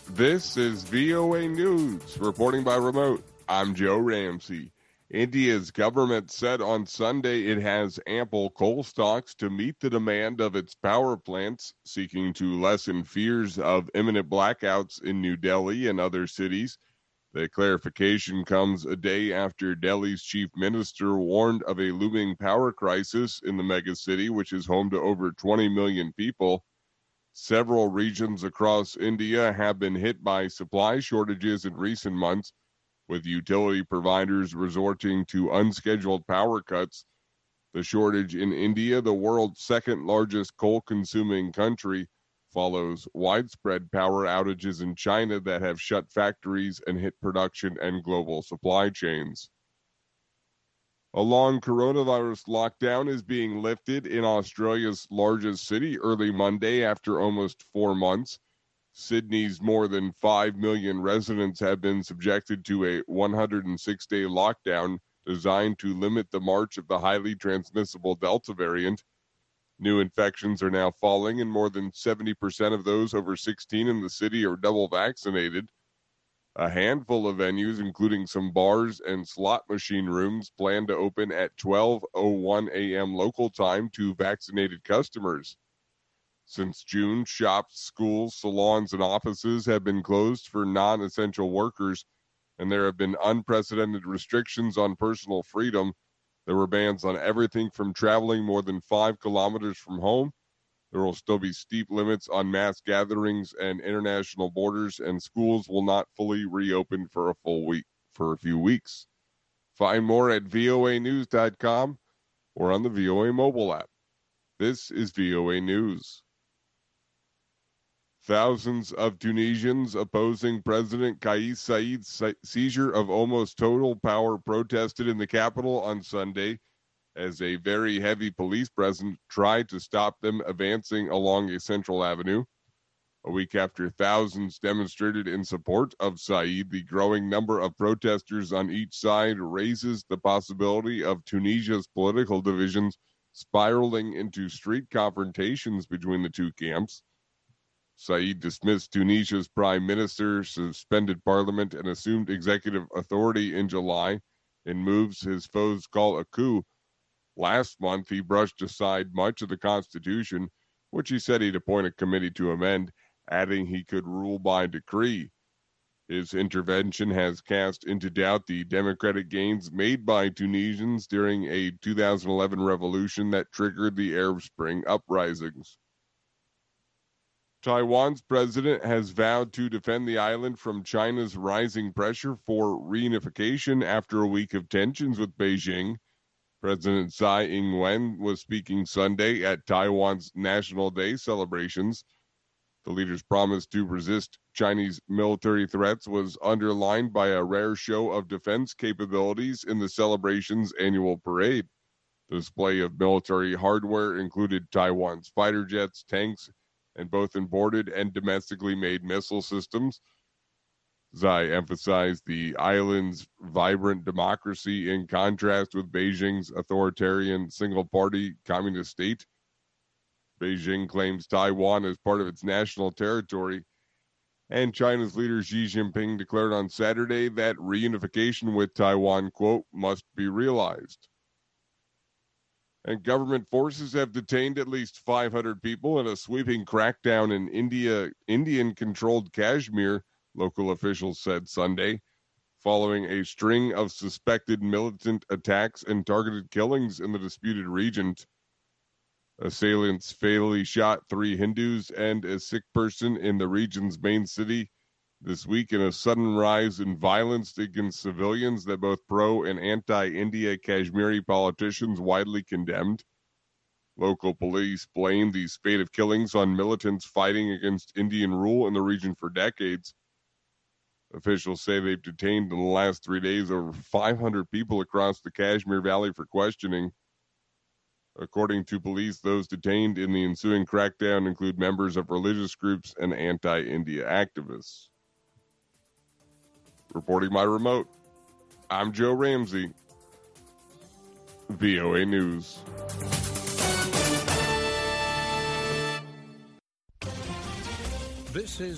This is VOA News, reporting by remote. I'm Joe Ramsey. India's government said on Sunday it has ample coal stocks to meet the demand of its power plants, seeking to lessen fears of imminent blackouts in New Delhi and other cities. The clarification comes a day after Delhi's chief minister warned of a looming power crisis in the megacity, which is home to over 20 million people. Several regions across India have been hit by supply shortages in recent months, with utility providers resorting to unscheduled power cuts. The shortage in India, the world's second largest coal-consuming country, follows widespread power outages in China that have shut factories and hit production and global supply chains. A long coronavirus lockdown is being lifted in Australia's largest city early Monday after almost 4 months. Sydney's more than 5 million residents have been subjected to a 106-day lockdown designed to limit the march of the highly transmissible Delta variant. New infections are now falling, and more than 70% of those over 16 in the city are double vaccinated. A handful of venues, including some bars and slot machine rooms, plan to open at 12:01 a.m. local time to vaccinated customers. Since June, shops, schools, salons, and offices have been closed for non-essential workers, and there have been unprecedented restrictions on personal freedom. There were bans on everything from traveling more than 5 kilometers from home. There will still be steep limits on mass gatherings and international borders, and schools will not fully reopen for a few weeks. Find more at voanews.com or on the VOA mobile app. This is VOA News. Thousands of Tunisians opposing President Kais Saied's seizure of almost total power protested in the capital on Sunday as a very heavy police presence tried to stop them advancing along a central avenue. A week after thousands demonstrated in support of Saied, the growing number of protesters on each side raises the possibility of Tunisia's political divisions spiraling into street confrontations between the two camps. Saied dismissed Tunisia's prime minister, suspended parliament, and assumed executive authority in July in moves his foes call a coup. Last month, he brushed aside much of the Constitution, which he said he'd appoint a committee to amend, adding he could rule by decree. His intervention has cast into doubt the democratic gains made by Tunisians during a 2011 revolution that triggered the Arab Spring uprisings. Taiwan's president has vowed to defend the island from China's rising pressure for reunification after a week of tensions with Beijing. President Tsai Ing-wen was speaking Sunday at Taiwan's National Day celebrations. The leader's promise to resist Chinese military threats was underlined by a rare show of defense capabilities in the celebration's annual parade. The display of military hardware included Taiwan's fighter jets, tanks, and both imported and domestically made missile systems. Tsai emphasized the island's vibrant democracy in contrast with Beijing's authoritarian single-party communist state. Beijing claims Taiwan as part of its national territory, and China's leader Xi Jinping declared on Saturday that reunification with Taiwan, quote, must be realized. And government forces have detained at least 500 people in a sweeping crackdown in Indian-controlled Kashmir, local officials said Sunday, following a string of suspected militant attacks and targeted killings in the disputed region. Assailants fatally shot 3 Hindus and a Sikh person in the region's main city this week in a sudden rise in violence against civilians that both pro- and anti-India Kashmiri politicians widely condemned. Local police blamed the spate of killings on militants fighting against Indian rule in the region for decades. Officials say they've detained in the last 3 days over 500 people across the Kashmir Valley for questioning. According to police, those detained in the ensuing crackdown include members of religious groups and anti-India activists. Reporting by remote, I'm Joe Ramsey, VOA News. This is